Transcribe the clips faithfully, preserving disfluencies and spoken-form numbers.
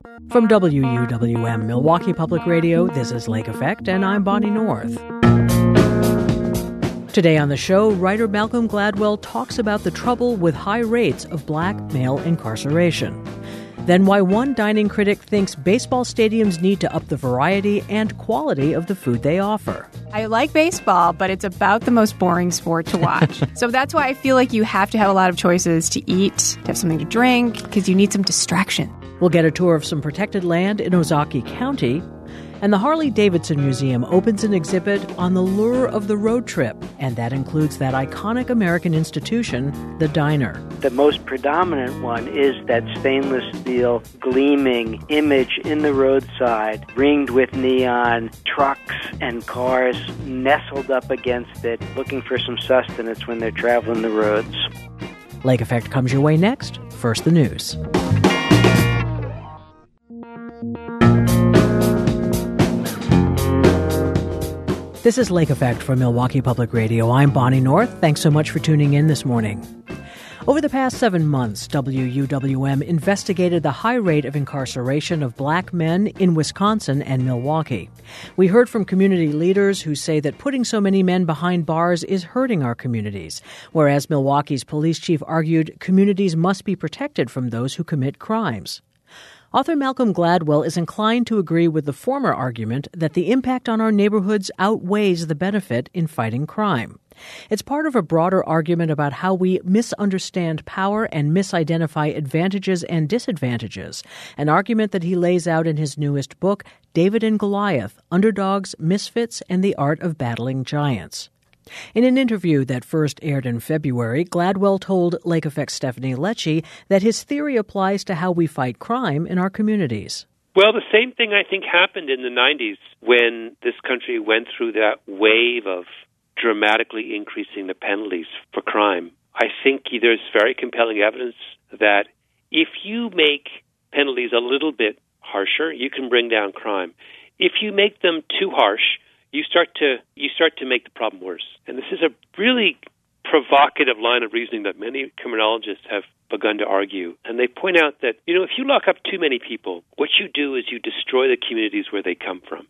From W U W M Milwaukee Public Radio, this is Lake Effect, and I'm Bonnie North. Today on the show, writer Malcolm Gladwell talks about the trouble with high rates of black male incarceration. Then why one dining critic thinks baseball stadiums need to up the variety and quality of the food they offer. I like baseball, but it's about the most boring sport to watch. So that's why I feel like you have to have a lot of choices to eat, to have something to drink, because you need some distraction. We'll get a tour of some protected land in Ozaukee County. And the Harley-Davidson Museum opens an exhibit on the lure of the road trip, and that includes that iconic American institution, the diner. The most predominant one is that stainless steel gleaming image in the roadside, ringed with neon, trucks and cars nestled up against it, looking for some sustenance when they're traveling the roads. Lake Effect comes your way next. First, the news. This is Lake Effect from Milwaukee Public Radio. I'm Bonnie North. Thanks so much for tuning in this morning. Over the past seven months, W U W M investigated the high rate of incarceration of black men in Wisconsin and Milwaukee. We heard from community leaders who say that putting so many men behind bars is hurting our communities, whereas Milwaukee's police chief argued communities must be protected from those who commit crimes. Author Malcolm Gladwell is inclined to agree with the former argument that the impact on our neighborhoods outweighs the benefit in fighting crime. It's part of a broader argument about how we misunderstand power and misidentify advantages and disadvantages, an argument that he lays out in his newest book, David and Goliath, Underdogs, Misfits, and the Art of Battling Giants. In an interview that first aired in February, Gladwell told Lake Effect's Stephanie Lecce that his theory applies to how we fight crime in our communities. Well, the same thing I think happened in the nineties when this country went through that wave of dramatically increasing the penalties for crime. I think there's very compelling evidence that if you make penalties a little bit harsher, you can bring down crime. If you make them too harsh, you start to you start to make the problem worse. And this is a really provocative line of reasoning that many criminologists have begun to argue. And they point out that, you know, if you lock up too many people, what you do is you destroy the communities where they come from.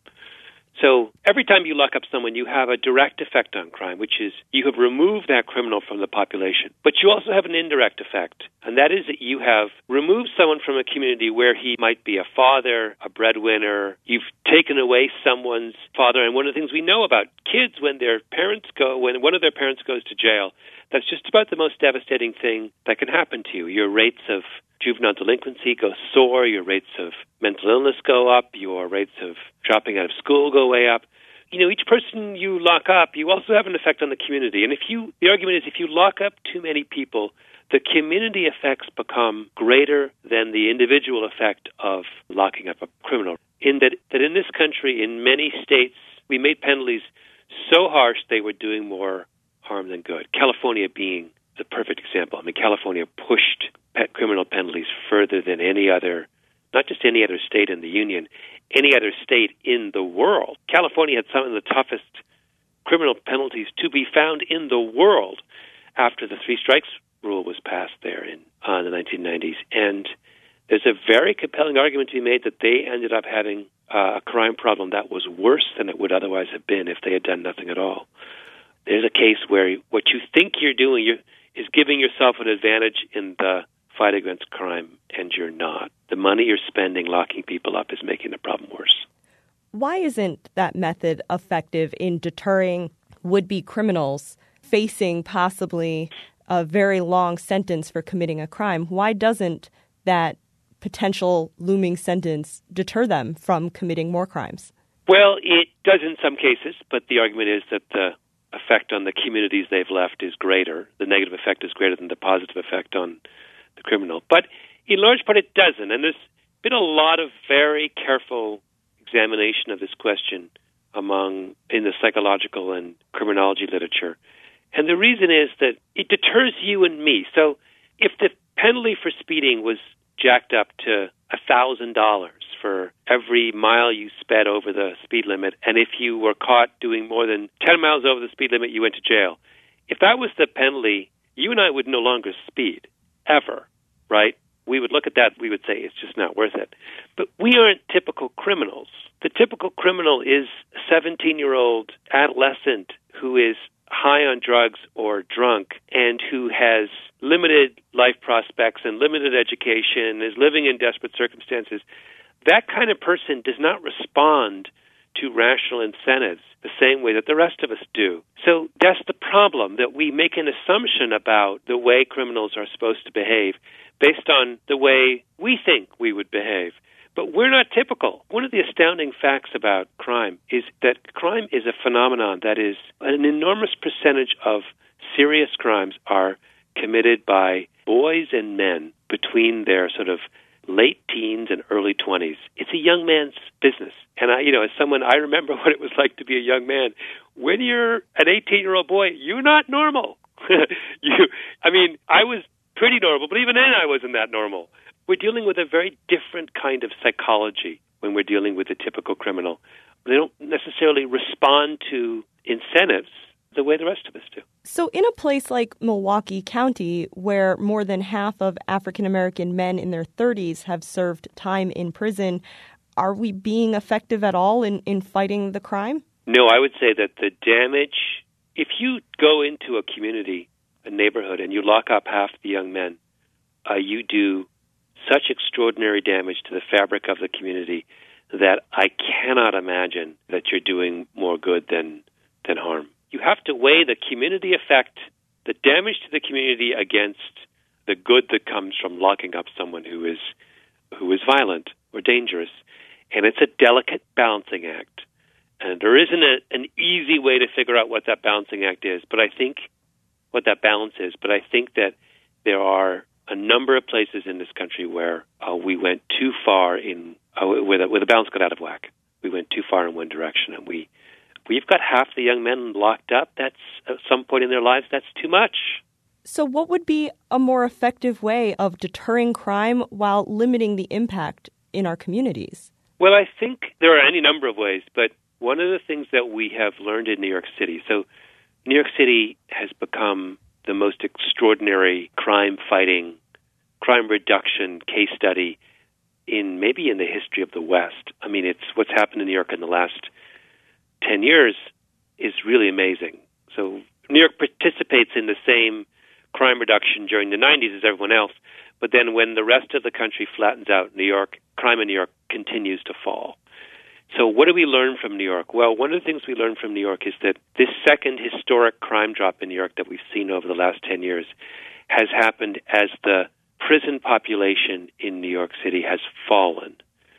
So every time you lock up someone, you have a direct effect on crime, which is you have removed that criminal from the population. But you also have an indirect effect, and that is that you have removed someone from a community where he might be a father, a breadwinner. You've taken away someone's father. And one of the things we know about kids when their parents go, when one of their parents goes to jail, that's just about the most devastating thing that can happen to you. Your rates of juvenile delinquency go soar, your rates of mental illness go up, your rates of dropping out of school go way up. You know, each person you lock up, you also have an effect on the community. And if you, the argument is if you lock up too many people, the community effects become greater than the individual effect of locking up a criminal. In that, that in this country, in many states, we made penalties so harsh they were doing more harm than good. California being the perfect example. I mean, California pushed pet criminal penalties further than any other, not just any other state in the Union, any other state in the world. California had some of the toughest criminal penalties to be found in the world after the three strikes rule was passed there in uh, the nineteen nineties. And there's a very compelling argument to be made that they ended up having uh, a crime problem that was worse than it would otherwise have been if they had done nothing at all. There's a case where what you think you're doing you're, is giving yourself an advantage in the fight against crime, and you're not. The money you're spending locking people up is making the problem worse. Why isn't that method effective in deterring would-be criminals facing possibly a very long sentence for committing a crime? Why doesn't that potential looming sentence deter them from committing more crimes? Well, it does in some cases, but the argument is that the effect on the communities they've left is greater. The negative effect is greater than the positive effect on the criminal. But in large part it doesn't. And there's been a lot of very careful examination of this question among in the psychological and criminology literature. And the reason is that it deters you and me. So if the penalty for speeding was jacked up to one thousand dollars for every mile you sped over the speed limit, and if you were caught doing more than ten miles over the speed limit, you went to jail. If that was the penalty, you and I would no longer speed, ever, right? We would look at that, we would say it's just not worth it. But we aren't typical criminals. The typical criminal is a seventeen-year-old adolescent who is high on drugs or drunk and who has limited life prospects and limited education, is living in desperate circumstances. That kind of person does not respond to rational incentives the same way that the rest of us do. So that's the problem, that we make an assumption about the way criminals are supposed to behave based on the way we think we would behave. But we're not typical. One of the astounding facts about crime is that crime is a phenomenon that is an enormous percentage of serious crimes are committed by boys and men between their sort of late teens and early twenties. It's a young man's business. And I, you know, as someone, I remember what it was like to be a young man. When you're an eighteen-year-old boy, you're not normal. you, I mean, I was pretty normal, but even then I wasn't that normal. We're dealing with a very different kind of psychology when we're dealing with a typical criminal. They don't necessarily respond to incentives the way the rest of us do. So in a place like Milwaukee County, where more than half of African-American men in their thirties have served time in prison, are we being effective at all in, in fighting the crime? No, I would say that the damage, if you go into a community, a neighborhood, and you lock up half the young men, uh, you do such extraordinary damage to the fabric of the community that I cannot imagine that you're doing more good than than harm. You have to weigh the community effect, the damage to the community, against the good that comes from locking up someone who is who is violent or dangerous. And it's a delicate balancing act. And there isn't a, an easy way to figure out what that balancing act is, but I think what that balance is. But I think that there are a number of places in this country where uh, we went too far in, uh, where, the, where the balance got out of whack. We went too far in one direction, and we, we've got half the young men locked up. That's, at some point in their lives, that's too much. So what would be a more effective way of deterring crime while limiting the impact in our communities? Well, I think there are any number of ways, but one of the things that we have learned in New York City, so New York City has become the most extraordinary crime-fighting, crime reduction case study in maybe in the history of the West. I mean, it's what's happened in New York in the last ten years is really amazing. So New York participates in the same crime reduction during the nineties as everyone else, but then when the rest of the country flattens out, New York, crime in New York continues to fall. So what do we learn from New York? Well, one of the things we learned from New York is that this second historic crime drop in New York that we've seen over the last ten years has happened as the prison population in New York City has fallen.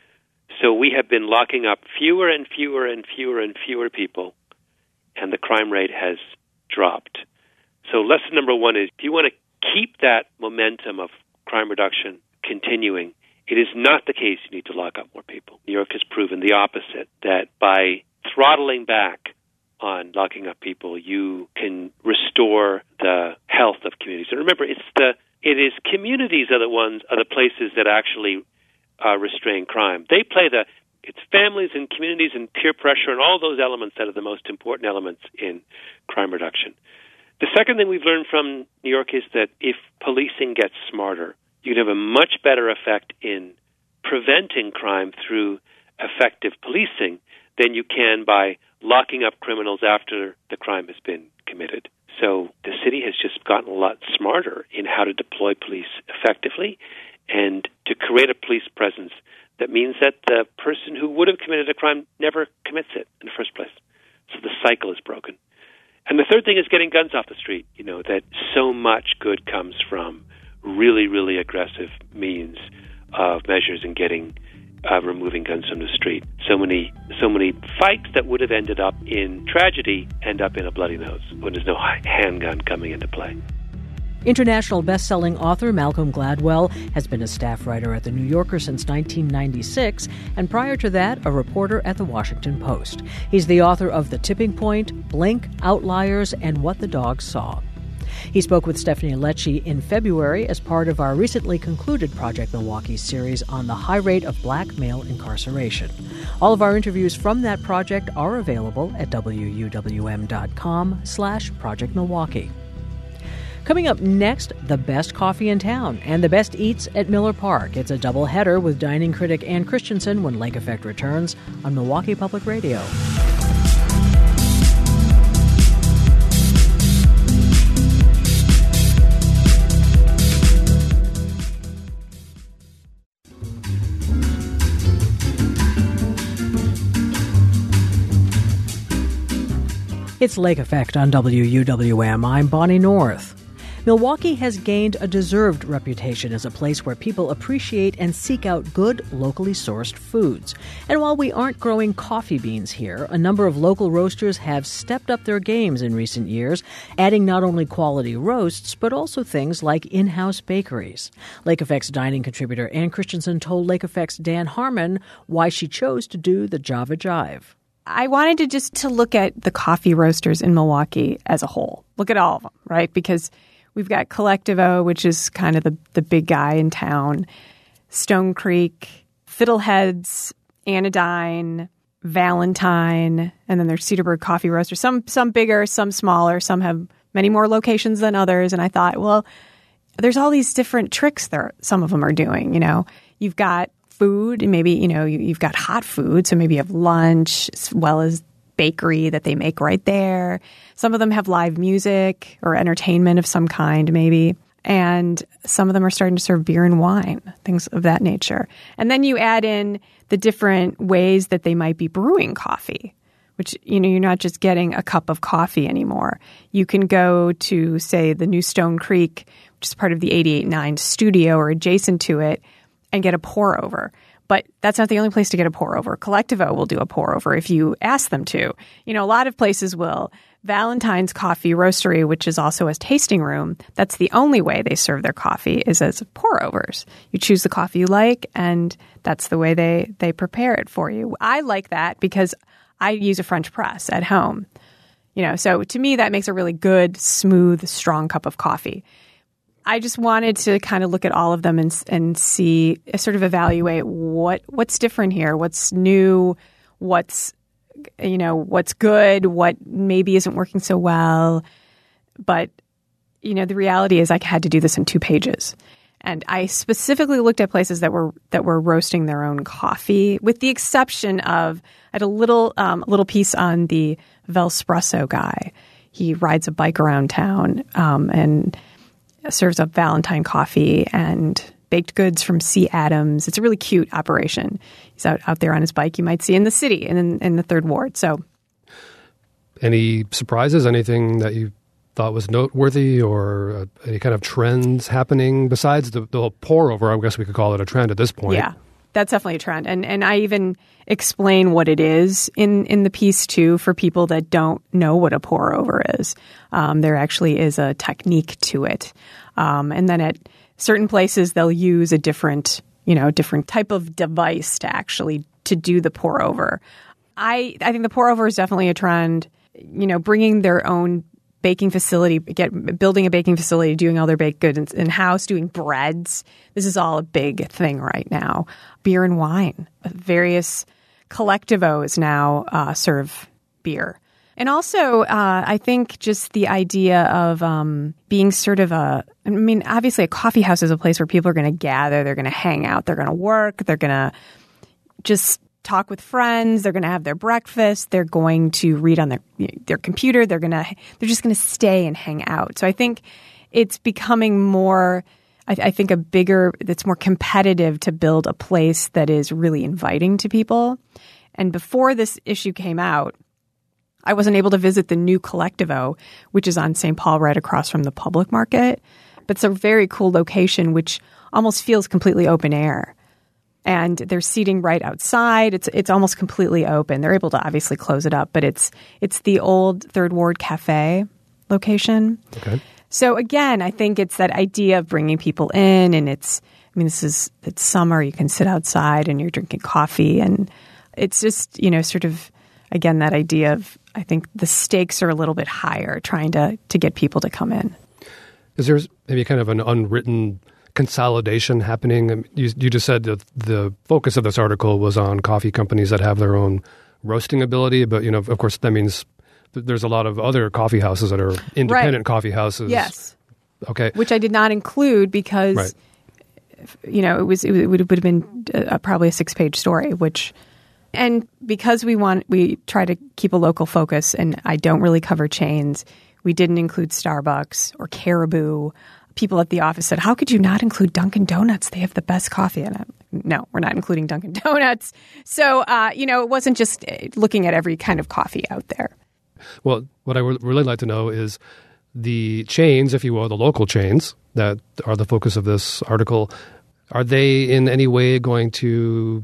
So we have been locking up fewer and fewer and fewer and fewer people, and the crime rate has dropped. So lesson number one is, if you want to keep that momentum of crime reduction continuing, it is not the case you need to lock up more people. New York has proven the opposite, that by throttling back on locking up people, you can restore the health of communities. And remember, it's the it is communities are the ones are the places that actually uh, restrain crime. They play the it's families and communities and peer pressure and all those elements that are the most important elements in crime reduction. The second thing we've learned from New York is that if policing gets smarter, you can have a much better effect in preventing crime through effective policing than you can by locking up criminals after the crime has been committed. So the city has just gotten a lot smarter in how to deploy police effectively and to create a police presence that means that the person who would have committed a crime never commits it in the first place. So the cycle is broken. And the third thing is getting guns off the street, you know, that so much good comes from really, really aggressive means of measures in getting, uh, removing guns from the street. So many, so many fights that would have ended up in tragedy end up in a bloody nose when there's no handgun coming into play. International best-selling author Malcolm Gladwell has been a staff writer at The New Yorker since nineteen ninety-six, and prior to that, a reporter at The Washington Post. He's the author of The Tipping Point, Blink, Outliers, and What the Dogs Saw. He spoke with Stephanie Lecce in February as part of our recently concluded Project Milwaukee series on the high rate of black male incarceration. All of our interviews from that project are available at W U W M dot com slash Project Milwaukee. Coming up next, the best coffee in town and the best eats at Miller Park. It's a doubleheader with dining critic Ann Christensen when Lake Effect returns on Milwaukee Public Radio. It's Lake Effect on W U W M. I'm Bonnie North. Milwaukee has gained a deserved reputation as a place where people appreciate and seek out good, locally sourced foods. And while we aren't growing coffee beans here, a number of local roasters have stepped up their games in recent years, adding not only quality roasts, but also things like in-house bakeries. Lake Effect's dining contributor Ann Christensen told Lake Effect's Dan Harmon why she chose to do the Java Jive. I wanted to just to look at the coffee roasters in Milwaukee as a whole. Look at all of them, right? Because we've got Collectivo, which is kind of the, the big guy in town, Stone Creek, Fiddleheads, Anodyne, Valentine, and then there's Cedarburg Coffee Roaster. Some some bigger, some smaller, some have many more locations than others. And I thought, well, there's all these different tricks there some of them are doing. You know, you've got food, and maybe, you know, you, you've got hot food, so maybe you have lunch as well as bakery that they make right there. Some of them have live music or entertainment of some kind, maybe. And some of them are starting to serve beer and wine, things of that nature. And then you add in the different ways that they might be brewing coffee, which, you know, you're not just getting a cup of coffee anymore. You can go to, say, the new Stone Creek, which is part of the eighty-eight point nine studio or adjacent to it, and get a pour over. But that's not the only place to get a pour over. Collectivo will do a pour over if you ask them to. You know, a lot of places will. Valentine's Coffee Roastery, which is also a tasting room, that's the only way they serve their coffee is as pour overs. You choose the coffee you like, and that's the way they, they prepare it for you. I like that because I use a French press at home. You know, so to me, that makes a really good, smooth, strong cup of coffee. I just wanted to kind of look at all of them and and see, sort of evaluate what what's different here, what's new, what's, you know, what's good, what maybe isn't working so well. But, you know, the reality is I had to do this in two pages. And I specifically looked at places that were that were roasting their own coffee, with the exception of I had a little um, little piece on the Velspresso guy. He rides a bike around town um, and serves up Valentine coffee and baked goods from C. Adams. It's a really cute operation. He's out, out there on his bike. You might see in the city and in, in the third ward. So, any surprises? Anything that you thought was noteworthy, or uh, any kind of trends happening besides the, the pour over? I guess we could call it a trend at this point. Yeah, that's definitely a trend. And and I even explain what it is in, in the piece too for people that don't know what a pour over is. Um, there actually is a technique to it. Um, and then at certain places they'll use a different, you know, different type of device to actually to do the pour over. I I think the pour over is definitely a trend. You know, bringing their own baking facility, get building a baking facility, doing all their baked goods in house, doing breads. This is all a big thing right now. Beer and wine. Various Collectivos now uh, serve beer. And also, uh, I think just the idea of um, being sort of a, I mean, obviously a coffee house is a place where people are going to gather, they're going to hang out, they're going to work, they're going to just talk with friends, they're going to have their breakfast, they're going to read on their their computer, they're going to, they're just going to stay and hang out. So I think it's becoming more, I, I think a bigger, that's more competitive to build a place that is really inviting to people. And before this issue came out, I wasn't able to visit the new Collectivo, which is on Saint Paul right across from the public market. But it's a very cool location, which almost feels completely open air. And they're seating right outside. It's it's almost completely open. They're able to obviously close it up, but it's it's the old Third Ward Cafe location. Okay. So again, I think it's that idea of bringing people in, and it's, I mean, this is, it's summer. You can sit outside and you're drinking coffee, and it's just, you know, sort of, again, that idea of, I think the stakes are a little bit higher trying to, to get people to come in. Is there maybe kind of an unwritten consolidation happening? You, you just said that the focus of this article was on coffee companies that have their own roasting ability, but, you know, of course, that means there's a lot of other coffee houses that are independent right. coffee houses. Yes. Okay. Which I did not include because, right. you know, it was it would have been uh, probably a six-page story, which, and because we want, we try to keep a local focus, and I don't really cover chains, we didn't include Starbucks or Caribou. People at the office said, how could you not include Dunkin' Donuts? They have the best coffee. And I'm, no, we're not including Dunkin' Donuts. So, uh, you know, it wasn't just looking at every kind of coffee out there. Well, what I would really like to know is the chains, if you will, the local chains that are the focus of this article, are they in any way going to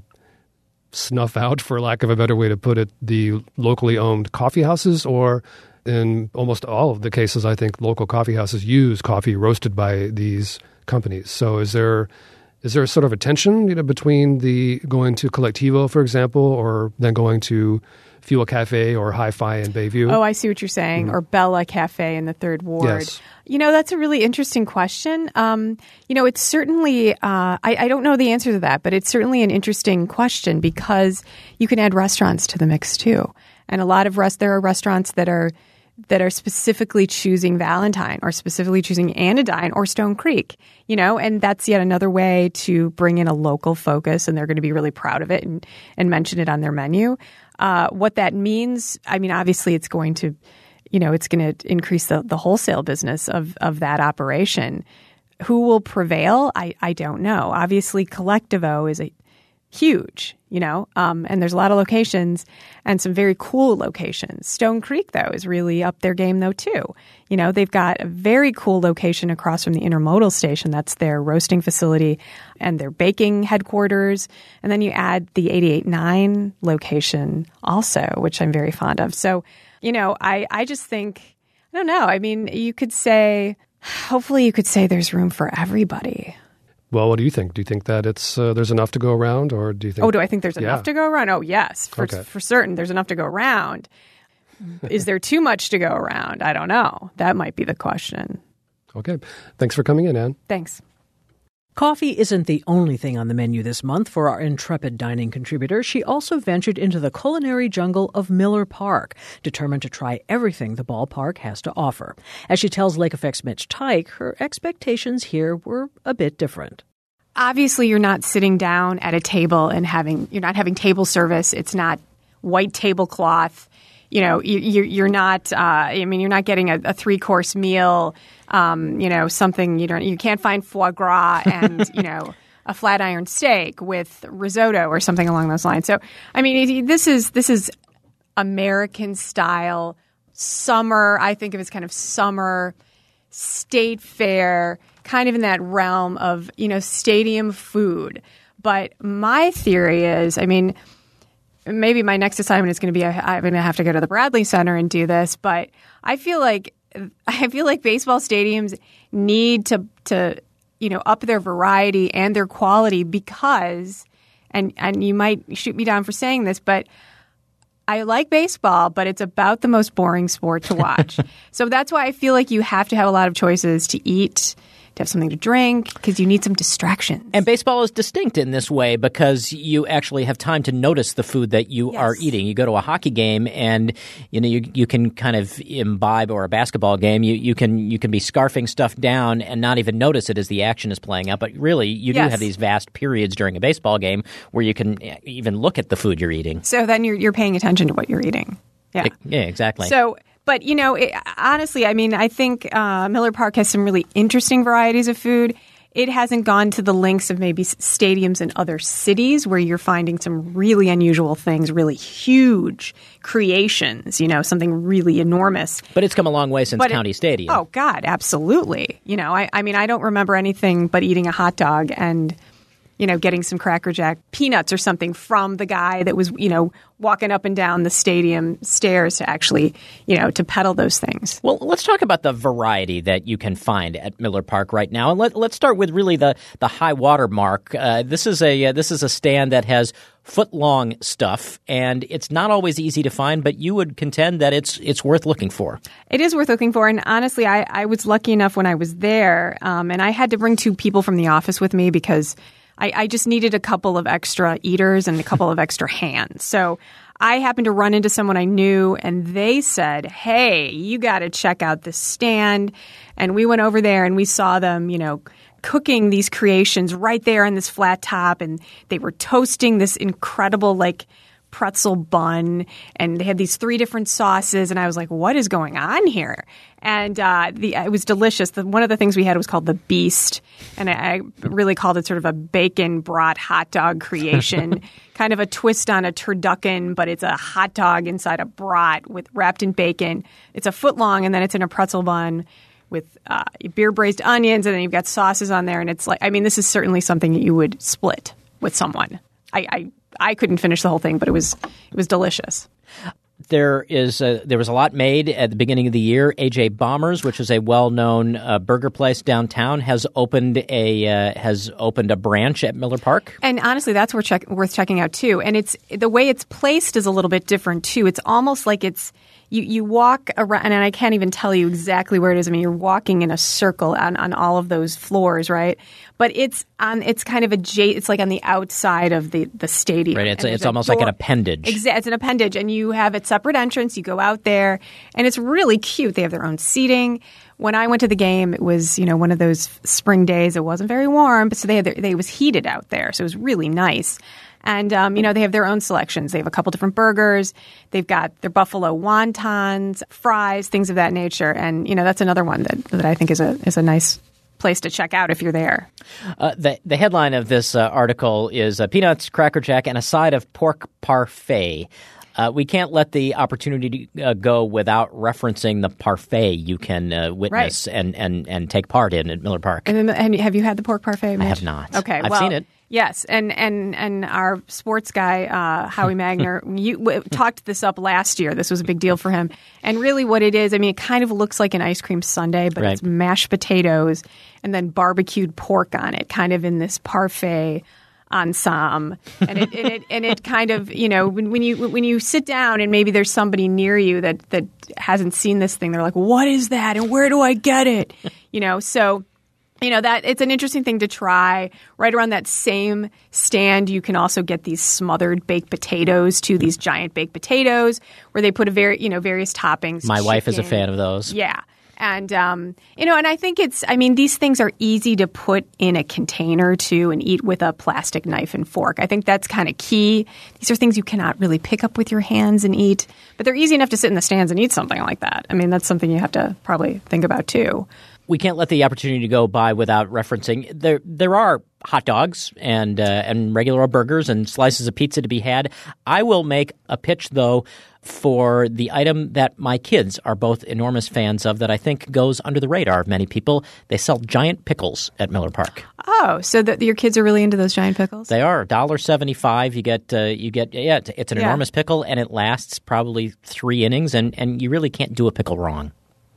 snuff out, for lack of a better way to put it, the locally owned coffee houses? Or in almost all of the cases, I think local coffee houses use coffee roasted by these companies. So is there is there sort of a tension, you know, between the going to Colectivo, for example, or then going to Fuel Cafe or Hi-Fi in Bayview? Oh, I see what you're saying. Mm-hmm. Or Bella Cafe in the Third Ward. Yes. You know, that's a really interesting question. Um, you know, it's certainly, uh, I, I don't know the answer to that, but it's certainly an interesting question because you can add restaurants to the mix too. And a lot of rest, there are restaurants that are that are specifically choosing Valentine or specifically choosing Anodyne or Stone Creek, you know, and that's yet another way to bring in a local focus, and they're going to be really proud of it and, and mention it on their menu. Uh, what that means, I mean, obviously it's going to, you know, it's going to increase the, the wholesale business of, of that operation. Who will prevail? I, I don't know. Obviously, Colectivo is a huge, you know, um, and there's a lot of locations and some very cool locations. Stone Creek, though, is really up their game, though, too. You know, they've got a very cool location across from the Intermodal Station. That's their roasting facility and their baking headquarters. And then you add the eighty-eight point nine location also, which I'm very fond of. So, you know, I, I just think, I don't know. I mean, you could say, hopefully you could say there's room for everybody. Well, what do you think? Do you think that it's uh, there's enough to go around, or do you think? Oh, do I think there's yeah. enough to go around? Oh, yes, for okay. for certain. There's enough to go around. Is there too much to go around? I don't know. That might be the question. Okay. Thanks for coming in, Ann. Thanks. Coffee isn't the only thing on the menu this month for our intrepid dining contributor. She also ventured into the culinary jungle of Miller Park, determined to try everything the ballpark has to offer. As she tells Lake Effect's Mitch Teich, her expectations here were a bit different. Obviously, you're not sitting down at a table and having, you're not having table service. It's not white tablecloth. You know, you, you're not, uh, I mean, you're not getting a, a three-course meal, um, you know, something you don't, you can't find foie gras and, you know, a flat iron steak with risotto or something along those lines. So, I mean, this is, this is American style summer. I think of it as kind of summer state fair, kind of in that realm of, you know, stadium food. But my theory is, I mean, maybe my next assignment is going to be I'm going to have to go to the Bradley Center and do this, but I feel like I feel like baseball stadiums need to to you know up their variety and their quality because and and you might shoot me down for saying this, but I like baseball, but it's about the most boring sport to watch. So that's why I feel like you have to have a lot of choices to eat, to have something to drink, because you need some distractions. And baseball is distinct in this way because you actually have time to notice the food that you Yes. are eating. You go to a hockey game and you know you you can kind of imbibe, or a basketball game, you, you can you can be scarfing stuff down and not even notice it as the action is playing out. But really, you do Yes. have these vast periods during a baseball game where you can even look at the food you're eating. So then you're you're paying attention to what you're eating. Yeah. Yeah, exactly. So, but you know, it, honestly, I mean, I think uh, Miller Park has some really interesting varieties of food. It hasn't gone to the lengths of maybe stadiums in other cities where you're finding some really unusual things, really huge creations, you know, something really enormous. But it's come a long way since But it- County Stadium. Oh, God, absolutely. You know, I, I mean, I don't remember anything but eating a hot dog and, you know, getting some Cracker Jack peanuts or something from the guy that was, you know, walking up and down the stadium stairs to actually, you know, to peddle those things. Well, let's talk about the variety that you can find at Miller Park right now, and let, let's start with really the the high water mark. Uh, this is a uh, this is a stand that has foot long stuff, and it's not always easy to find, but you would contend that it's it's worth looking for. It is worth looking for, and honestly, I, I was lucky enough when I was there, um, and I had to bring two people from the office with me because I, I just needed a couple of extra eaters and a couple of extra hands. So I happened to run into someone I knew, and they said, hey, you got to check out this stand. And we went over there and we saw them, you know, cooking these creations right there on this flat top. And they were toasting this incredible, like, pretzel bun, and they had these three different sauces, and I was like, what is going on here? And uh, the, it was delicious. The, one of the things we had was called the Beast, and I, I really called it sort of a bacon brat hot dog creation, kind of a twist on a turducken, but it's a hot dog inside a brat with wrapped in bacon. It's a foot long, and then it's in a pretzel bun with uh, beer braised onions, and then you've got sauces on there, and it's like, I mean, this is certainly something that you would split with someone. I, I I couldn't finish the whole thing, but it was it was delicious. There is a, there was a lot made at the beginning of the year. A J Bombers, which is a well-known uh, burger place downtown, has opened a uh, has opened a branch at Miller Park. And honestly, that's worth, check, worth checking out too. And it's the way it's placed is a little bit different too. It's almost like it's you you walk around, and I can't even tell you exactly where it is. I mean, you're walking in a circle on, on all of those floors, right? But it's on it's kind of a j it's like on the outside of the, the stadium. Right. It's and it's almost door. like an appendage. Exa- it's an appendage, and you have a separate entrance. You go out there, and it's really cute. They have their own seating. When I went to the game, it was, you know, one of those spring days. It wasn't very warm, but so they had their, they it was heated out there, so it was really nice. And, um, you know, they have their own selections. They have a couple different burgers. They've got their buffalo wontons, fries, things of that nature. And, you know, that's another one that, that I think is a is a nice place to check out if you're there. Uh, the, the headline of this uh, article is uh, Peanuts, Cracker Jack, and a side of pork parfait. Uh, we can't let the opportunity to, uh, go without referencing the parfait you can uh, witness right. and, and, and take part in at Miller Park. And, then, and have you had the pork parfait, Mitch? I have not. Okay, I've well, seen it. Yes, and and and our sports guy uh, Howie Magner you, w- talked this up last year. This was a big deal for him. And really, what it is, I mean, it kind of looks like an ice cream sundae, but right. it's mashed potatoes and then barbecued pork on it, kind of in this parfait ensemble. And it, and it and it kind of, you know, when, when you when you sit down and maybe there's somebody near you that that hasn't seen this thing, they're like, "What is that? And where do I get it?" You know, so. You know, that it's an interesting thing to try. Right around that same stand, you can also get these smothered baked potatoes too, these giant baked potatoes where they put a very, you know, various toppings. My chicken. wife is a fan of those. Yeah. And, um, you know, and I think it's, I mean, these things are easy to put in a container too and eat with a plastic knife and fork. I think that's kind of key. These are things you cannot really pick up with your hands and eat, but they're easy enough to sit in the stands and eat something like that. I mean, that's something you have to probably think about too. We can't let the opportunity go by without referencing there. There are hot dogs and uh, and regular burgers and slices of pizza to be had. I will make a pitch though for the item that my kids are both enormous fans of that I think goes under the radar of many people. They sell giant pickles at Miller Park. Oh, so that your kids are really into those giant pickles? They are one dollar seventy-five. You get uh, you get yeah. It's, it's an yeah. enormous pickle and it lasts probably three innings and and you really can't do a pickle wrong.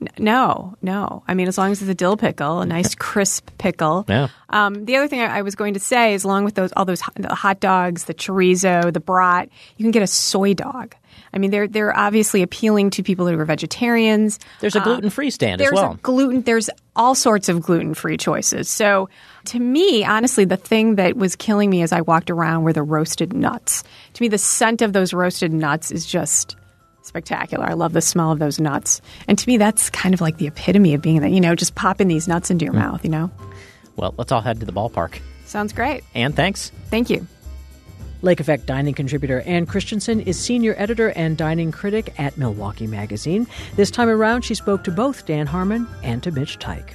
No, no. I mean, as long as it's a dill pickle, a nice crisp pickle. Yeah. Um, the other thing I, I was going to say is along with those, all those hot, the hot dogs, the chorizo, the brat, you can get a soy dog. I mean, they're they're obviously appealing to people who are vegetarians. There's a gluten-free stand um, as well. There's gluten. There's all sorts of gluten-free choices. So, to me, honestly, the thing that was killing me as I walked around were the roasted nuts. To me, the scent of those roasted nuts is just spectacular. I love the smell of those nuts. And to me, that's kind of like the epitome of being that, you know, just popping these nuts into your mm. mouth, you know? Well, let's all head to the ballpark. Sounds great. Ann, thanks. Thank you. Lake Effect dining contributor Ann Christensen is senior editor and dining critic at Milwaukee Magazine. This time around, she spoke to both Dan Harmon and to Mitch Teich.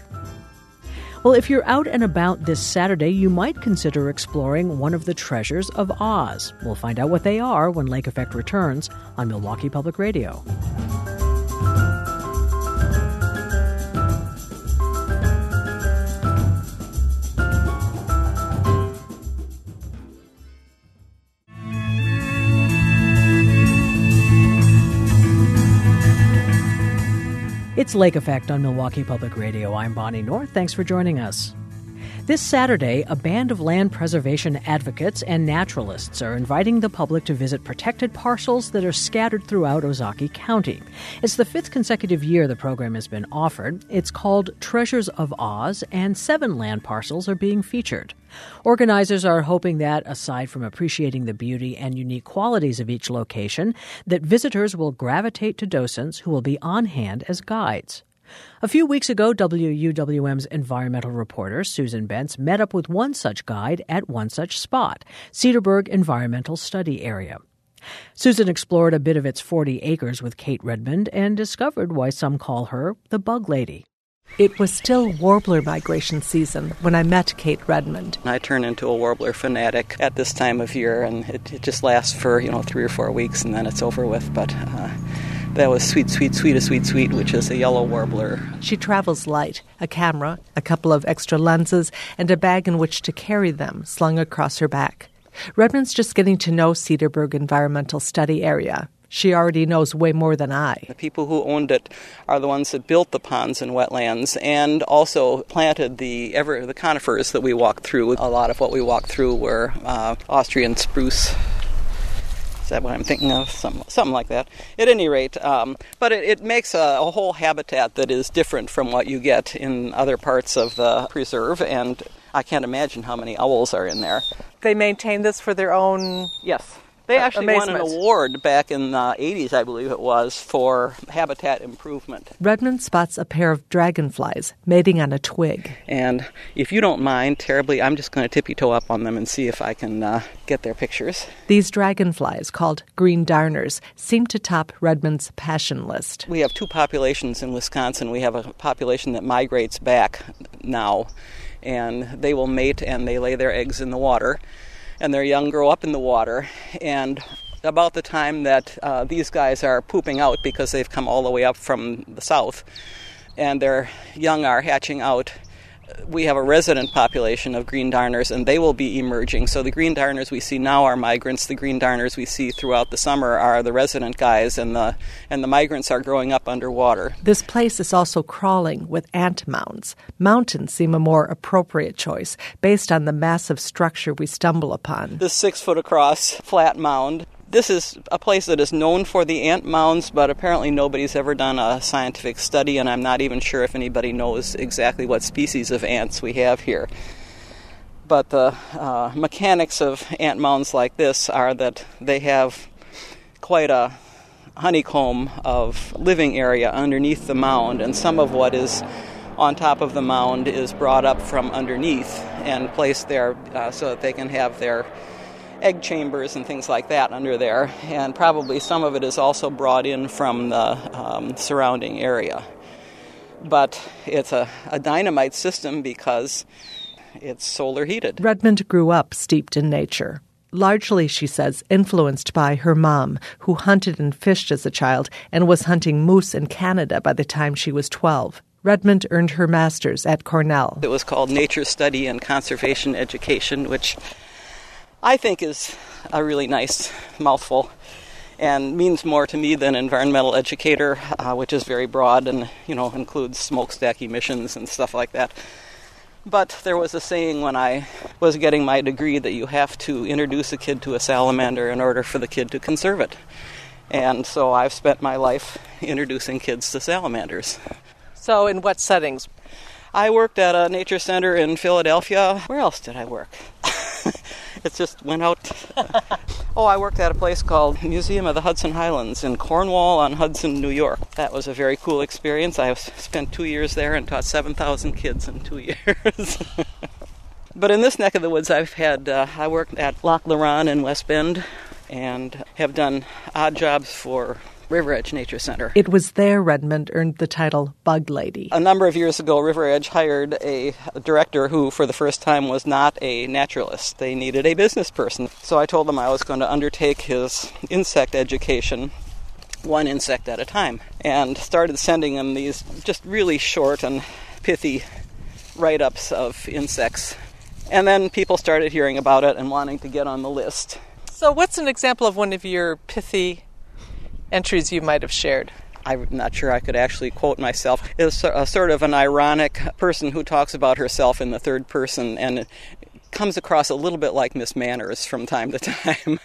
Well, if you're out and about this Saturday, you might consider exploring one of the treasures of Oz. We'll find out what they are when Lake Effect returns on Milwaukee Public Radio. It's Lake Effect on Milwaukee Public Radio. I'm Bonnie North. Thanks for joining us. This Saturday, a band of land preservation advocates and naturalists are inviting the public to visit protected parcels that are scattered throughout Ozaukee County. It's the fifth consecutive year the program has been offered. It's called Treasures of Oz, and seven land parcels are being featured. Organizers are hoping that, aside from appreciating the beauty and unique qualities of each location, that visitors will gravitate to docents who will be on hand as guides. A few weeks ago, W U W M's environmental reporter, Susan Bentz, met up with one such guide at one such spot, Cedarburg Environmental Study Area. Susan explored a bit of its forty acres with Kate Redmond and discovered why some call her the Bug Lady. It was still warbler migration season when I met Kate Redmond. I turn into a warbler fanatic at this time of year, and it, it just lasts for, you know, three or four weeks, and then it's over with. But uh, that was Sweet, Sweet, Sweet, a Sweet, Sweet, which is a yellow warbler. She travels light, a camera, a couple of extra lenses, and a bag in which to carry them slung across her back. Redmond's just getting to know Cedarburg Environmental Study Area. She already knows way more than I. The people who owned it are the ones that built the ponds and wetlands and also planted the ever the conifers that we walked through. A lot of what we walked through were uh, Austrian spruce. Is that what I'm thinking of? Some, something like that. At any rate, um, but it, it makes a, a whole habitat that is different from what you get in other parts of the preserve, and I can't imagine how many owls are in there. They maintain this for their own... Yes. They actually amazement. won an award back in the eighties, I believe it was, for habitat improvement. Redmond spots a pair of dragonflies mating on a twig. And if you don't mind terribly, I'm just going to tippy-toe up on them and see if I can uh, get their pictures. These dragonflies, called green darners, seem to top Redmond's passion list. We have two populations in Wisconsin. We have a population that migrates back now, and they will mate and they lay their eggs in the water. And their young grow up in the water, and about the time that uh, these guys are pooping out because they've come all the way up from the south, and their young are hatching out, we have a resident population of green darners, and they will be emerging. So the green darners we see now are migrants. The green darners we see throughout the summer are the resident guys, and the and the migrants are growing up underwater. This place is also crawling with ant mounds. Mountains seem a more appropriate choice based on the massive structure we stumble upon. This six-foot-across flat mound. This is a place that is known for the ant mounds, but apparently nobody's ever done a scientific study, and I'm not even sure if anybody knows exactly what species of ants we have here. But the uh, mechanics of ant mounds like this are that they have quite a honeycomb of living area underneath the mound, and some of what is on top of the mound is brought up from underneath and placed there uh, so that they can have their egg chambers and things like that under there, and probably some of it is also brought in from the um, surrounding area. But it's a, a dynamite system because it's solar heated. Redmond grew up steeped in nature. Largely, she says, influenced by her mom, who hunted and fished as a child and was hunting moose in Canada by the time she was twelve. Redmond earned her master's at Cornell. It was called Nature Study and Conservation Education, which I think is a really nice mouthful and means more to me than environmental educator, uh, which is very broad and, you know, includes smokestack emissions and stuff like that. But there was a saying when I was getting my degree that you have to introduce a kid to a salamander in order for the kid to conserve it. And so I've spent my life introducing kids to salamanders. So in what settings? I worked at a nature center in Philadelphia. Where else did I work? It just went out. Oh, I worked at a place called Museum of the Hudson Highlands in Cornwall on Hudson, New York. That was a very cool experience. I spent two years there and taught seven thousand kids in two years. But in this neck of the woods, I've had, uh, I worked at Loch Lomond in West Bend and have done odd jobs for River Edge Nature Center. It was there Redmond earned the title Bug Lady. A number of years ago, River Edge hired a director who, for the first time, was not a naturalist. They needed a business person. So I told them I was going to undertake his insect education, one insect at a time, and started sending him these just really short and pithy write-ups of insects. And then people started hearing about it and wanting to get on the list. So what's an example of one of your pithy entries you might have shared? I'm not sure I could actually quote myself. It's a sort of an ironic person who talks about herself in the third person, and it comes across a little bit like Miss Manners from time to time.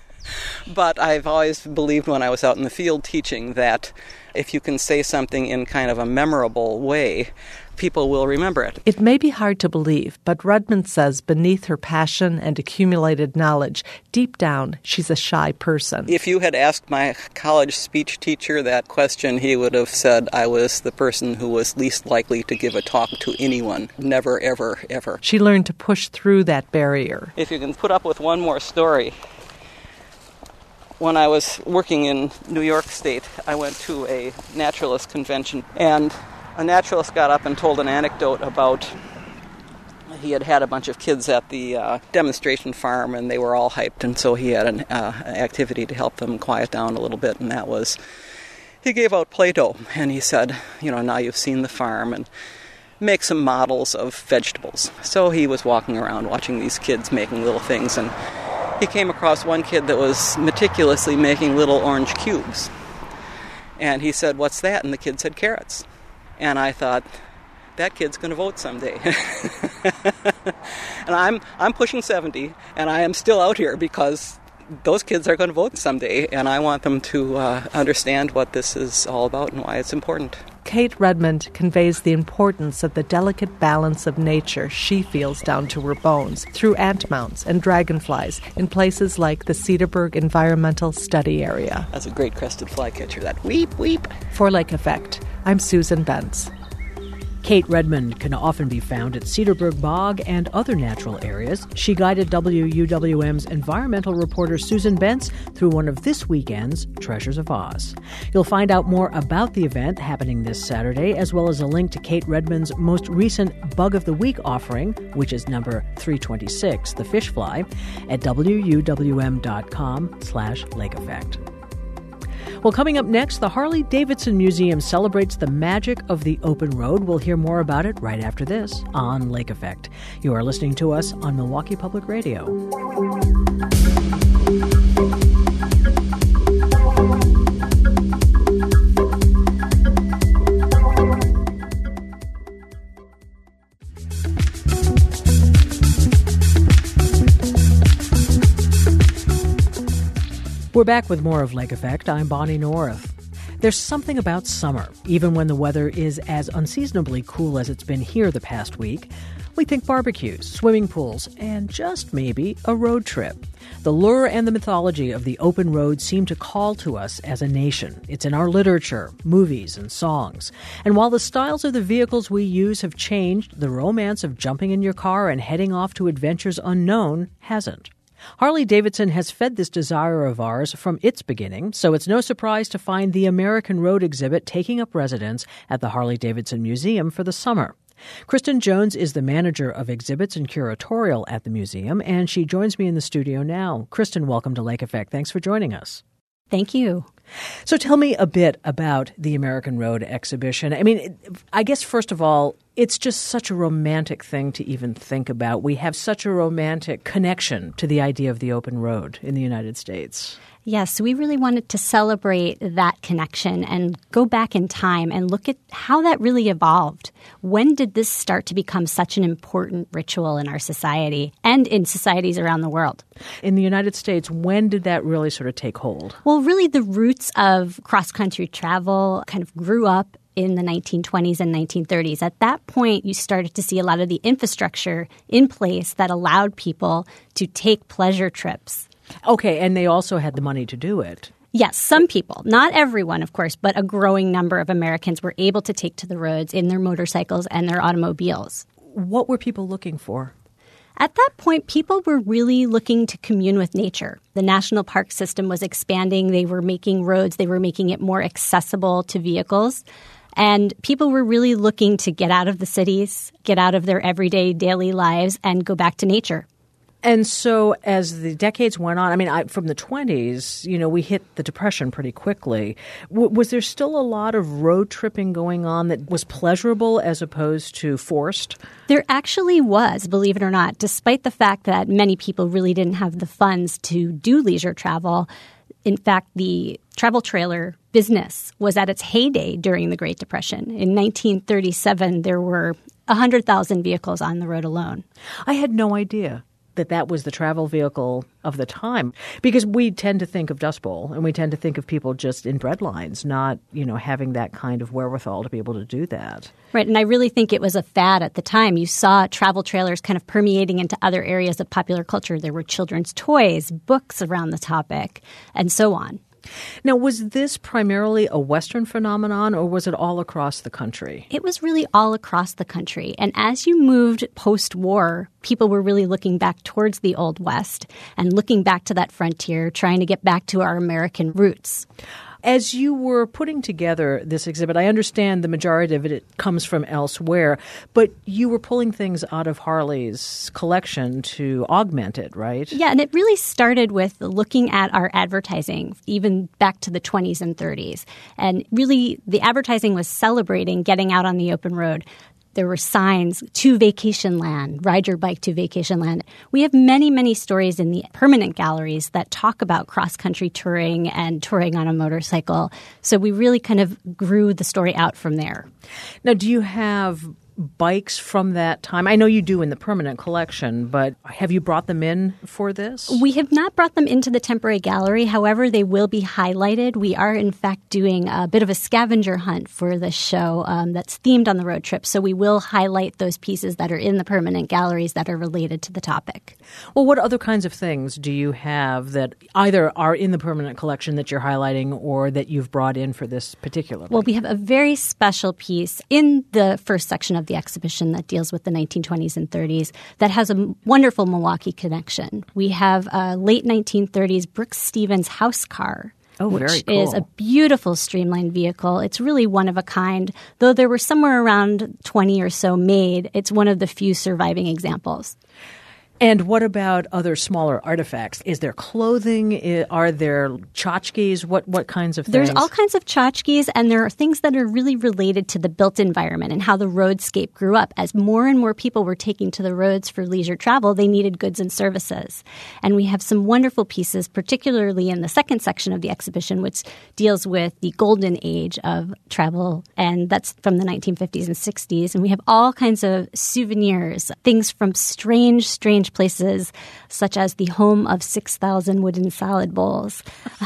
But I've always believed when I was out in the field teaching that if you can say something in kind of a memorable way, people will remember it. It may be hard to believe, but Redmond says beneath her passion and accumulated knowledge, deep down, she's a shy person. If you had asked my college speech teacher that question, he would have said I was the person who was least likely to give a talk to anyone. Never, ever, ever. She learned to push through that barrier. If you can put up with one more story. When I was working in New York State, I went to a naturalist convention, and a naturalist got up and told an anecdote about he had had a bunch of kids at the uh, demonstration farm, and they were all hyped, and so he had an uh, activity to help them quiet down a little bit, and that was he gave out Play-Doh, and he said, you know, now you've seen the farm, and make some models of vegetables. So he was walking around watching these kids making little things, and he came across one kid that was meticulously making little orange cubes. And he said, "What's that?" And the kid said, "Carrots." And I thought, that kid's going to vote someday. And I'm I'm pushing seventy, and I am still out here because those kids are going to vote someday, and I want them to uh, understand what this is all about and why it's important. Kate Redmond conveys the importance of the delicate balance of nature she feels down to her bones through ant mounts and dragonflies in places like the Cedarburg Environmental Study Area. That's a great crested flycatcher, that weep, weep. For Lake Effect, I'm Susan Bentz. Kate Redmond can often be found at Cedarburg Bog and other natural areas. She guided W U W M's environmental reporter Susan Bentz through one of this weekend's Treasures of Oz. You'll find out more about the event happening this Saturday, as well as a link to Kate Redmond's most recent Bug of the Week offering, which is number three twenty-six, the fish fly, at W U W M dot com slash lake effect. Well, coming up next, the Harley-Davidson Museum celebrates the magic of the open road. We'll hear more about it right after this on Lake Effect. You are listening to us on Milwaukee Public Radio. We're back with more of Lake Effect. I'm Bonnie North. There's something about summer, even when the weather is as unseasonably cool as it's been here the past week. We think barbecues, swimming pools, and just maybe a road trip. The lure and the mythology of the open road seem to call to us as a nation. It's in our literature, movies, and songs. And while the styles of the vehicles we use have changed, the romance of jumping in your car and heading off to adventures unknown hasn't. Harley-Davidson has fed this desire of ours from its beginning, so it's no surprise to find the American Road exhibit taking up residence at the Harley-Davidson Museum for the summer. Kristen Jones is the manager of exhibits and curatorial at the museum, and she joins me in the studio now. Kristen, welcome to Lake Effect. Thanks for joining us. Thank you. So tell me a bit about the American Road exhibition. I mean, I guess, first of all, it's just such a romantic thing to even think about. We have such a romantic connection to the idea of the open road in the United States. Yes, we really wanted to celebrate that connection and go back in time and look at how that really evolved. When did this start to become such an important ritual in our society and in societies around the world? In the United States, when did that really sort of take hold? Well, really the roots of cross-country travel kind of grew up in the nineteen twenties and nineteen thirties. At that point, you started to see a lot of the infrastructure in place that allowed people to take pleasure trips. Okay, and they also had the money to do it. Yes, some people. Not everyone, of course, but a growing number of Americans were able to take to the roads in their motorcycles and their automobiles. What were people looking for? At that point, people were really looking to commune with nature. The national park system was expanding. They were making roads. They were making it more accessible to vehicles. And people were really looking to get out of the cities, get out of their everyday daily lives, and go back to nature. And so as the decades went on, I mean, I, from the twenties, you know, we hit the Depression pretty quickly. W- was there still a lot of road tripping going on that was pleasurable as opposed to forced? There actually was, believe it or not, despite the fact that many people really didn't have the funds to do leisure travel. In fact, the travel trailer business was at its heyday during the Great Depression. In nineteen thirty-seven, there were one hundred thousand vehicles on the road alone. I had no idea that that was the travel vehicle of the time, because we tend to think of Dust Bowl and we tend to think of people just in bread lines, not, you know, having that kind of wherewithal to be able to do that. Right. And I really think it was a fad at the time. You saw travel trailers kind of permeating into other areas of popular culture. There were children's toys, books around the topic, and so on. Now, was this primarily a Western phenomenon, or was it all across the country? It was really all across the country. And as you moved post-war, people were really looking back towards the Old West and looking back to that frontier, trying to get back to our American roots. As you were putting together this exhibit, I understand the majority of it comes from elsewhere, but you were pulling things out of Harley's collection to augment it, right? Yeah, and it really started with looking at our advertising, even back to the twenties and thirties. And really, the advertising was celebrating getting out on the open road. There were signs, to vacation land, ride your bike to vacation land. We have many, many stories in the permanent galleries that talk about cross-country touring and touring on a motorcycle. So we really kind of grew the story out from there. Now, do you have bikes from that time? I know you do in the permanent collection, but have you brought them in for this? We have not brought them into the temporary gallery. However, they will be highlighted. We are, in fact, doing a bit of a scavenger hunt for the show um, that's themed on the road trip. So we will highlight those pieces that are in the permanent galleries that are related to the topic. Well, what other kinds of things do you have that either are in the permanent collection that you're highlighting or that you've brought in for this particular bike? Well, we have a very special piece in the first section of the exhibition that deals with the nineteen twenties and thirties that has a wonderful Milwaukee connection. We have a late nineteen thirties Brooks Stevens house car. Oh, which very cool. is a beautiful streamlined vehicle. It's really one of a kind. Though there were somewhere around twenty or so made, it's one of the few surviving examples. And what about other smaller artifacts? Is there clothing? Are there tchotchkes? What what kinds of things? There's all kinds of tchotchkes, and there are things that are really related to the built environment and how the roadscape grew up. As more and more people were taking to the roads for leisure travel, they needed goods and services. And we have some wonderful pieces, particularly in the second section of the exhibition, which deals with the golden age of travel, and that's from the nineteen fifties and sixties. And we have all kinds of souvenirs, things from strange, strange places, such as the home of six thousand wooden salad bowls.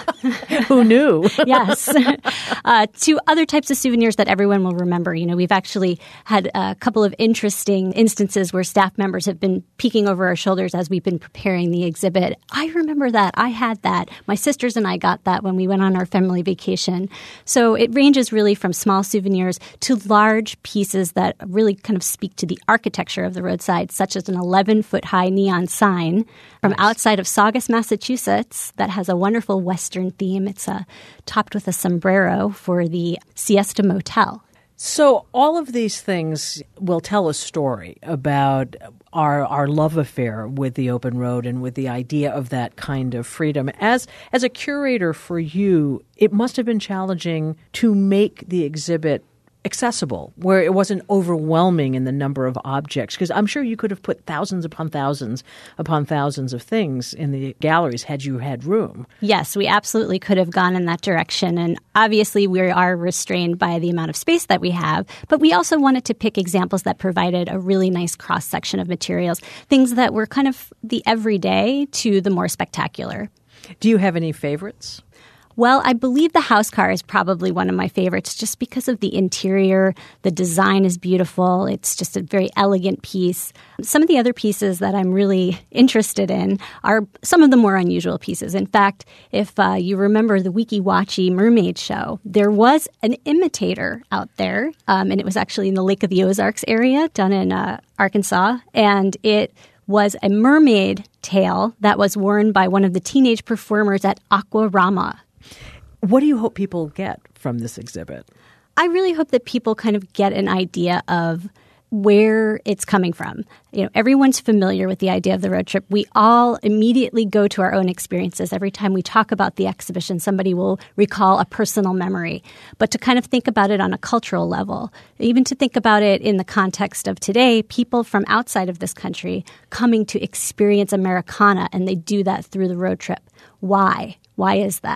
Who knew? Yes. Uh, to other types of souvenirs that everyone will remember. You know, we've actually had a couple of interesting instances where staff members have been peeking over our shoulders as we've been preparing the exhibit. I remember that. I had that. My sisters and I got that when we went on our family vacation. So it ranges really from small souvenirs to large pieces that really kind of speak to the architecture of the roadside, such as an eleven-foot high neon sign from nice. outside of Saugus, Massachusetts, that has a wonderful Western theme. It's uh, topped with a sombrero for the Siesta Motel. So all of these things will tell a story about our our love affair with the open road and with the idea of that kind of freedom. As as a curator for you, it must have been challenging to make the exhibit accessible, where it wasn't overwhelming in the number of objects, because I'm sure you could have put thousands upon thousands upon thousands of things in the galleries had you had room. Yes, we absolutely could have gone in that direction. And obviously we are restrained by the amount of space that we have, but we also wanted to pick examples that provided a really nice cross-section of materials, things that were kind of the everyday to the more spectacular. Do you have any favorites? Well, I believe the house car is probably one of my favorites just because of the interior. The design is beautiful. It's just a very elegant piece. Some of the other pieces that I'm really interested in are some of the more unusual pieces. In fact, if uh, you remember the Weeki Wachee mermaid show, there was an imitator out there, um, and it was actually in the Lake of the Ozarks area down in uh, Arkansas, and it was a mermaid tail that was worn by one of the teenage performers at Aquarama. What do you hope people get from this exhibit? I really hope that people kind of get an idea of where it's coming from. You know, everyone's familiar with the idea of the road trip. We all immediately go to our own experiences. Every time we talk about the exhibition, somebody will recall a personal memory. But to kind of think about it on a cultural level, even to think about it in the context of today, people from outside of this country coming to experience Americana, and they do that through the road trip. Why? Why is that?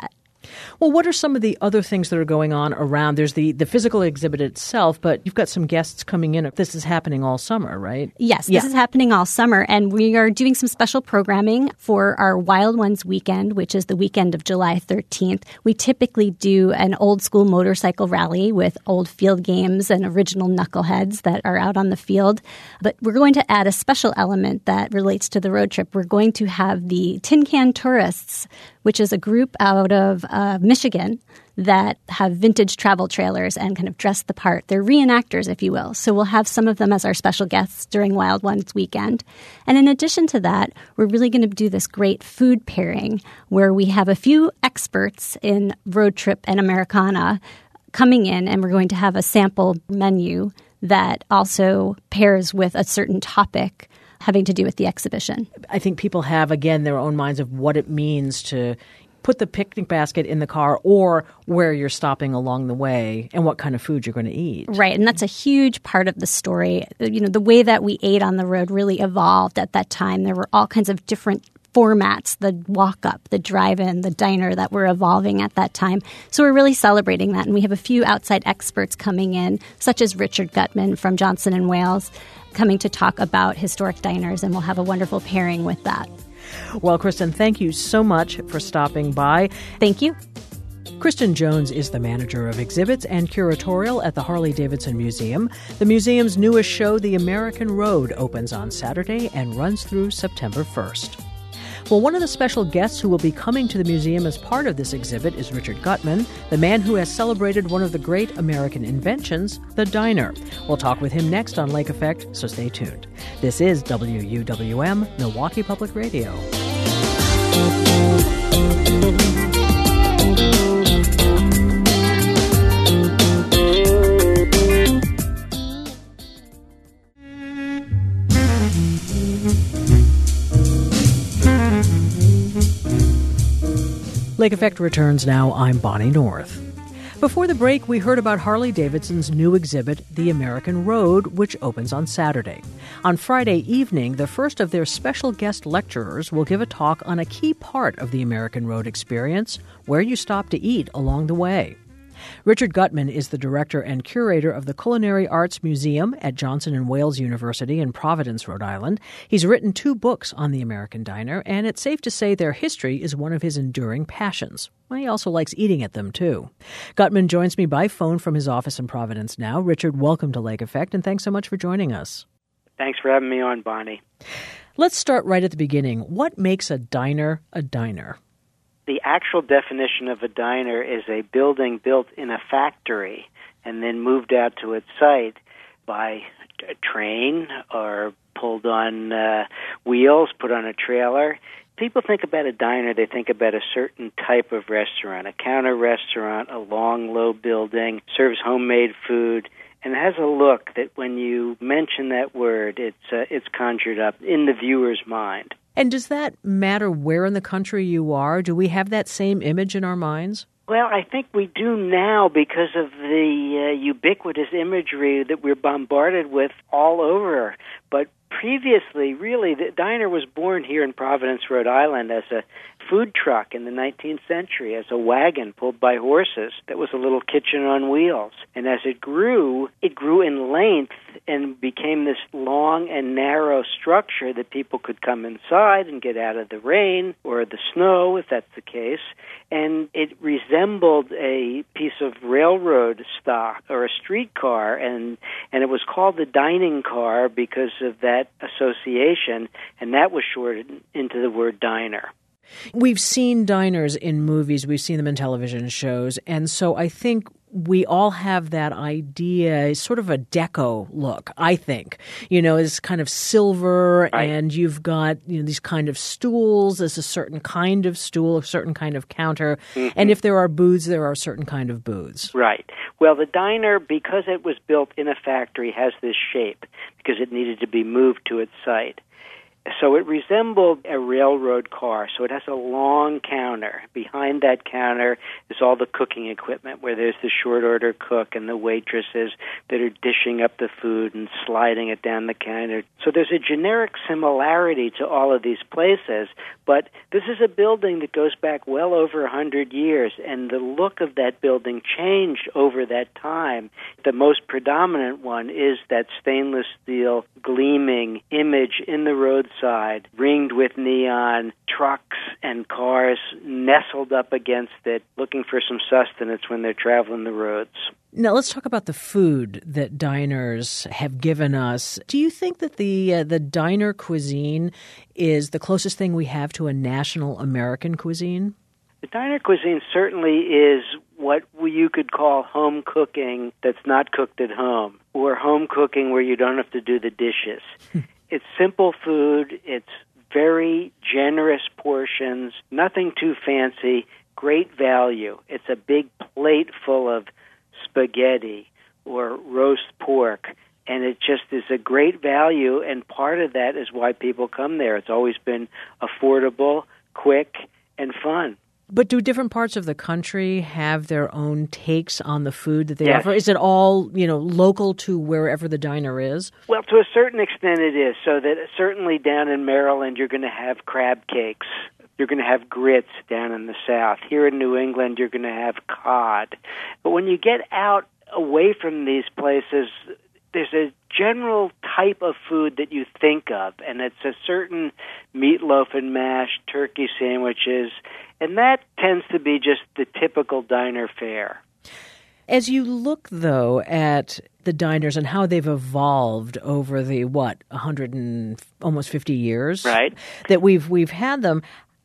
Well, what are some of the other things that are going on around? There's the, the physical exhibit itself, but you've got some guests coming in. This is happening all summer, right? Yes, this yeah. is happening all summer, and we are doing some special programming for our Wild Ones weekend, which is the weekend of July thirteenth. We typically do an old school motorcycle rally with old field games and original knuckleheads that are out on the field. But we're going to add a special element that relates to the road trip. We're going to have the Tin Can Tourists, which is a group out of uh, Michigan that have vintage travel trailers and kind of dress the part. They're reenactors, if you will. So we'll have some of them as our special guests during Wild Ones weekend. And in addition to that, we're really going to do this great food pairing where we have a few experts in road trip and Americana coming in, and we're going to have a sample menu that also pairs with a certain topic having to do with the exhibition. I think people have, again, their own minds of what it means to put the picnic basket in the car or where you're stopping along the way and what kind of food you're going to eat. Right, and that's a huge part of the story. You know, the way that we ate on the road really evolved at that time. There were all kinds of different formats, the walk-up, the drive-in, the diner that were evolving at that time. So we're really celebrating that, and we have a few outside experts coming in, such as Richard Gutman from Johnson and Wales, coming to talk about historic diners, and we'll have a wonderful pairing with that. Well, Kristen, thank you so much for stopping by. Thank you. Kristen Jones is the manager of exhibits and curatorial at the Harley-Davidson Museum. The museum's newest show, The American Road, opens on Saturday and runs through September first. Well, one of the special guests who will be coming to the museum as part of this exhibit is Richard Gutman, the man who has celebrated one of the great American inventions, the diner. We'll talk with him next on Lake Effect, so stay tuned. This is W U W M, Milwaukee Public Radio. Lake Effect returns now. I'm Bonnie North. Before the break, we heard about Harley-Davidson's new exhibit, The American Road, which opens on Saturday. On Friday evening, the first of their special guest lecturers will give a talk on a key part of the American Road experience, where you stop to eat along the way. Richard Gutman is the director and curator of the Culinary Arts Museum at Johnson and Wales University in Providence, Rhode Island. He's written two books on the American diner, and it's safe to say their history is one of his enduring passions. Well, he also likes eating at them, too. Gutman joins me by phone from his office in Providence now. Richard, welcome to Lake Effect, and thanks so much for joining us. Thanks for having me on, Bonnie. Let's start right at the beginning. What makes a diner a diner? The actual definition of a diner is a building built in a factory and then moved out to its site by a train or pulled on uh, wheels, put on a trailer. People think about a diner, they think about a certain type of restaurant, a counter restaurant, a long, low building, serves homemade food, and it has a look that when you mention that word, it's uh, it's conjured up in the viewer's mind. And does that matter where in the country you are? Do we have that same image in our minds? Well, I think we do now because of the uh, ubiquitous imagery that we're bombarded with all over. But previously, really, the diner was born here in Providence, Rhode Island as a food truck in the nineteenth century, as a wagon pulled by horses that was a little kitchen on wheels. And as it grew, it grew in length and became this long and narrow structure that people could come inside and get out of the rain or the snow, if that's the case. And it resembled a piece of railroad stock or a streetcar, and, and it was called the dining car because of that association, and that was shortened into the word diner. We've seen diners in movies, we've seen them in television shows, and so I think we all have that idea, sort of a deco look, I think. You know, it's kind of silver, right. And you've got, you know, these kind of stools. There's a certain kind of stool, a certain kind of counter. Mm-hmm. And if there are booths, there are certain kind of booths. Right. Well, the diner, because it was built in a factory, has this shape because it needed to be moved to its site. So it resembled a railroad car. So it has a long counter. Behind that counter is all the cooking equipment, where there's the short order cook and the waitresses that are dishing up the food and sliding it down the counter. So there's a generic similarity to all of these places, but this is a building that goes back well over one hundred years, and the look of that building changed over that time. The most predominant one is that stainless steel gleaming image in the roadside, ringed with neon, trucks and cars nestled up against it, looking for some sustenance when they're traveling the roads. Now, let's talk about the food that diners have given us. Do you think that the uh, the diner cuisine is the closest thing we have to a national American cuisine? The diner cuisine certainly is what you could call home cooking that's not cooked at home, or home cooking where you don't have to do the dishes. It's simple food. It's very generous portions, nothing too fancy, great value. It's a big plate full of spaghetti or roast pork, and it just is a great value, and part of that is why people come there. It's always been affordable, quick, and fun. But do different parts of the country have their own takes on the food that they Yes. offer? Is it all, you know, local to wherever the diner is? Well, to a certain extent it is, so that certainly down in Maryland you're going to have crab cakes. You're going to have grits down in the South. Here in New England you're going to have cod. But when you get out away from these places, there's a general type of food that you think of, and it's a certain meatloaf and mash, turkey sandwiches, and that tends to be just the typical diner fare. As you look, though, at the diners and how they've evolved over the, what, one hundred and almost fifty years Right. that we've we've had them,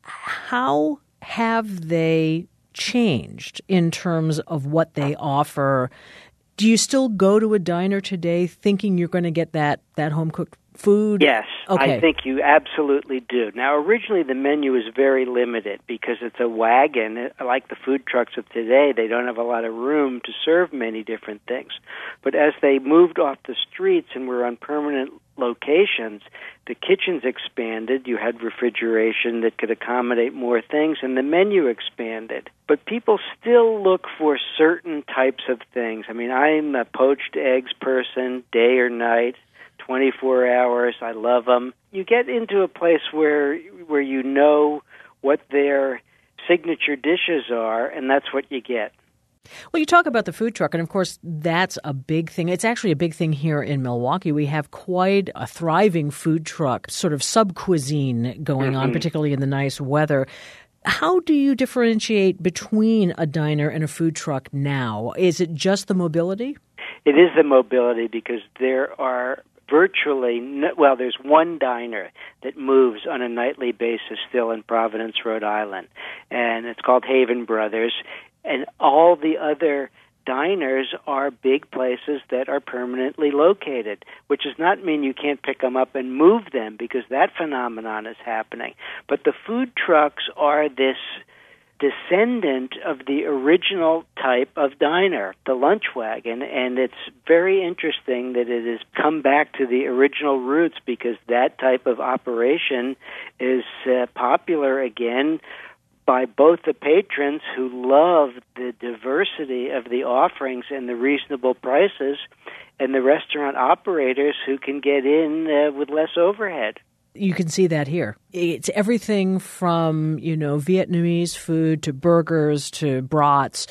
how have they changed in terms of what they offer? Do you still go to a diner today thinking you're going to get that, that home-cooked food? Yes, Okay. I think you absolutely do. Now, originally the menu is very limited because it's a wagon. Like the food trucks of today, they don't have a lot of room to serve many different things. But as they moved off the streets and were on permanent locations, the kitchens expanded. You had refrigeration that could accommodate more things, and the menu expanded. But people still look for certain types of things. I mean, I'm a poached eggs person, day or night. twenty-four hours. I love them. You get into a place where where you know what their signature dishes are, and that's what you get. Well, you talk about the food truck, and of course, that's a big thing. It's actually a big thing here in Milwaukee. We have quite a thriving food truck sort of sub-cuisine going mm-hmm. on, particularly in the nice weather. How do you differentiate between a diner and a food truck now? Is it just the mobility? It is the mobility because there are virtually, no, well, there's one diner that moves on a nightly basis still in Providence, Rhode Island, and it's called Haven Brothers, and all the other diners are big places that are permanently located, which does not mean you can't pick them up and move them, because that phenomenon is happening. But the food trucks are this descendant of the original type of diner, the lunch wagon, and it's very interesting that it has come back to the original roots, because that type of operation is uh, popular again by both the patrons who love the diversity of the offerings and the reasonable prices, and the restaurant operators who can get in uh, with less overhead. You can see that here. It's everything from, you know, Vietnamese food to burgers to brats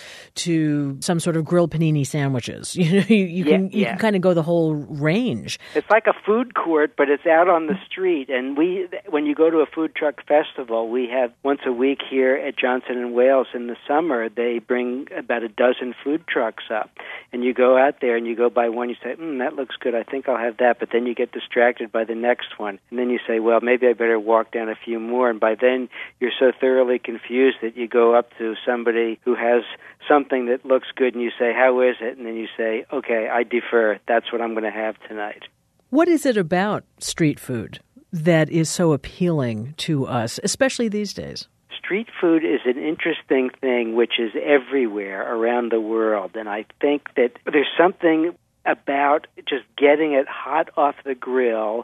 to some sort of grilled panini sandwiches. You know, you, you yeah, can you yeah. can kind of go the whole range. It's like a food court, but it's out on the street. And we, when you go to a food truck festival, we have once a week here at Johnson and Wales in the summer, they bring about a dozen food trucks up. And you go out there and you go by one, you say, mm, that looks good, I think I'll have that. But then you get distracted by the next one. And then you say, well, maybe I better walk down a few more, and by then you're so thoroughly confused that you go up to somebody who has something that looks good and you say, how is it? And then you say, okay, I defer. That's what I'm going to have tonight. What is it about street food that is so appealing to us, especially these days? Street food is an interesting thing which is everywhere around the world, and I think that there's something about just getting it hot off the grill,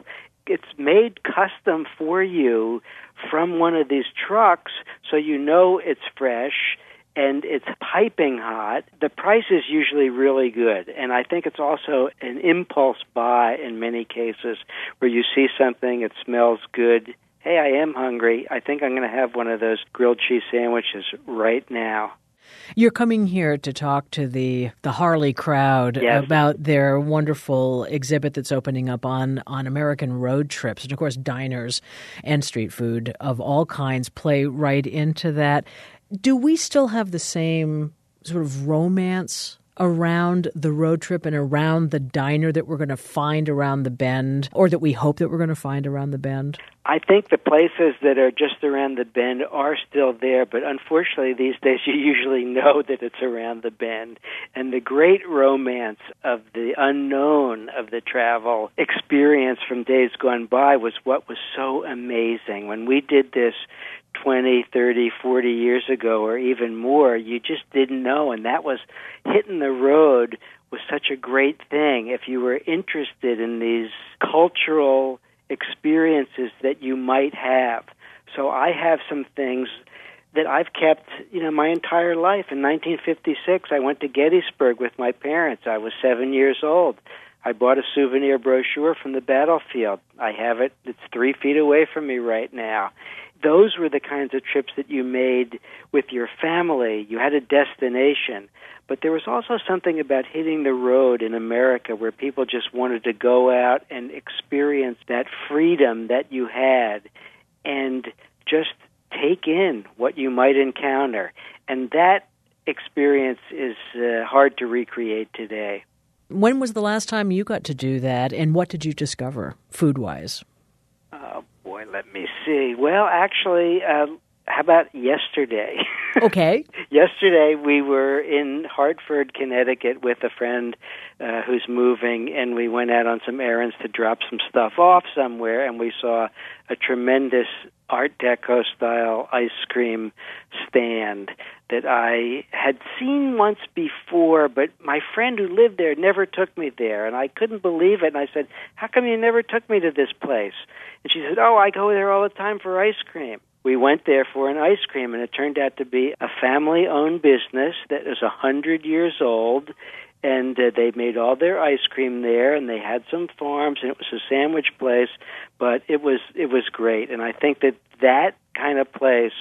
it's made custom for you from one of these trucks, so you know it's fresh and it's piping hot. The price is usually really good, and I think it's also an impulse buy in many cases where you see something, it smells good. Hey, I am hungry. I think I'm going to have one of those grilled cheese sandwiches right now. You're coming here to talk to the, the Harley crowd yes. about their wonderful exhibit that's opening up on, on American road trips. And, of course, diners and street food of all kinds play right into that. Do we still have the same sort of romance around the road trip and around the diner that we're going to find around the bend, or that we hope that we're going to find around the bend? I think the places that are just around the bend are still there, but unfortunately these days you usually know that it's around the bend. And the great romance of the unknown of the travel experience from days gone by was what was so amazing. When we did this twenty, thirty, forty years ago or even more, you just didn't know, and that was hitting the road was such a great thing if you were interested in these cultural experiences that you might have. So I have some things that I've kept, you know, my entire life. In nineteen fifty-six, I went to Gettysburg with my parents. I was seven years old. I bought a souvenir brochure from the battlefield. I have it. It's three feet away from me right now. Those were the kinds of trips that you made with your family. You had a destination. But there was also something about hitting the road in America where people just wanted to go out and experience that freedom that you had and just take in what you might encounter. And that experience is uh, hard to recreate today. When was the last time you got to do that, and what did you discover food-wise? Oh, boy, let me see. Well, actually, uh, how about yesterday? Okay. Yesterday, we were in Hartford, Connecticut with a friend uh, who's moving, and we went out on some errands to drop some stuff off somewhere, and we saw a tremendous Art Deco-style ice cream stand that I had seen once before, but my friend who lived there never took me there, and I couldn't believe it. And I said, how come you never took me to this place? And she said, oh, I go there all the time for ice cream. We went there for an ice cream, and it turned out to be a family-owned business that is one hundred years old, and uh, they made all their ice cream there, and they had some farms, and it was a sandwich place, but it was it was great. And I think that that kind of place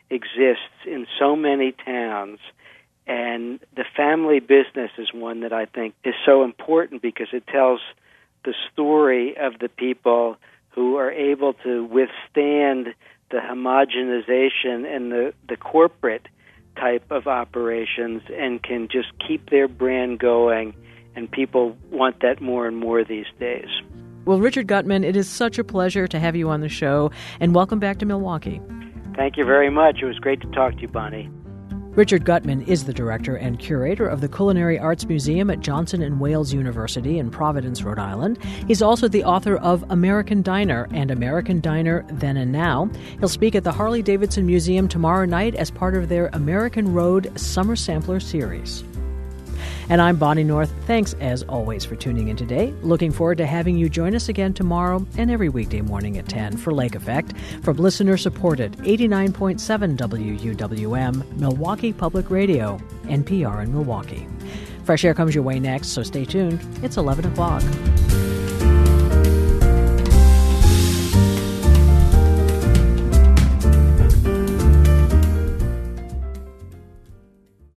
exists in so many towns, and the family business is one that I think is so important because it tells the story of the people who are able to withstand the homogenization and the, the corporate type of operations and can just keep their brand going, and people want that more and more these days. Well, Richard Gutman, it is such a pleasure to have you on the show, and welcome back to Milwaukee. Thank you very much. It was great to talk to you, Bonnie. Richard Gutman is the director and curator of the Culinary Arts Museum at Johnson and Wales University in Providence, Rhode Island. He's also the author of American Diner and American Diner Then and Now. He'll speak at the Harley-Davidson Museum tomorrow night as part of their American Road Summer Sampler Series. And I'm Bonnie North. Thanks, as always, for tuning in today. Looking forward to having you join us again tomorrow and every weekday morning at ten for Lake Effect from listener-supported eighty-nine point seven W U W M, Milwaukee Public Radio, N P R in Milwaukee. Fresh Air comes your way next, so stay tuned. It's eleven o'clock.